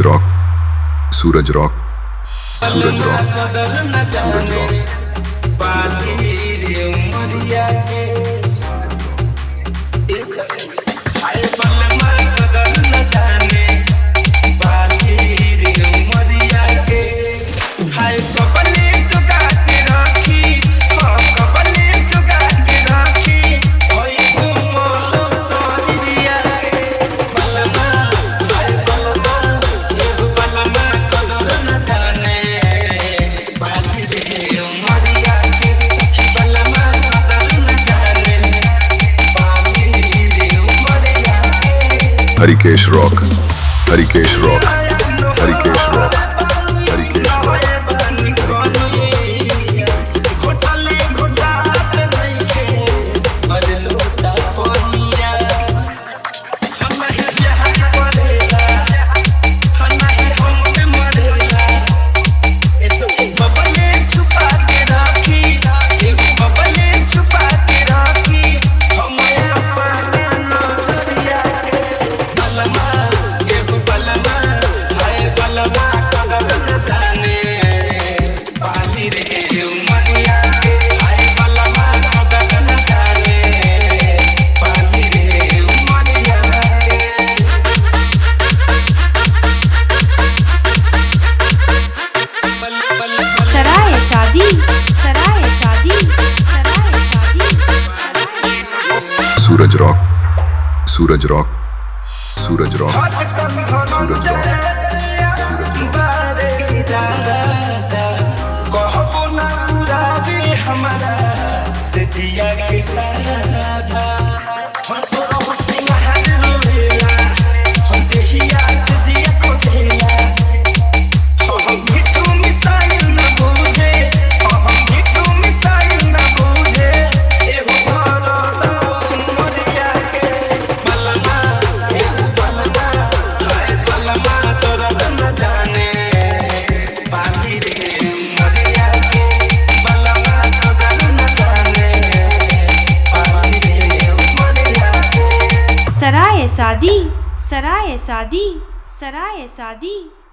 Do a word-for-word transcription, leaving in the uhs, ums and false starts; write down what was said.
Rock, Suraj rock, Suraj rock, Suraj rock. Harikesh rock, Harikesh rock, Harikesh rock, Harikesh rock. सराय शादी, सराय शादी, सराय शादी। Suraj rock, Suraj rock, Suraj rock, Suraj rock. सराय शादी, सराय शादी, सराय शादी।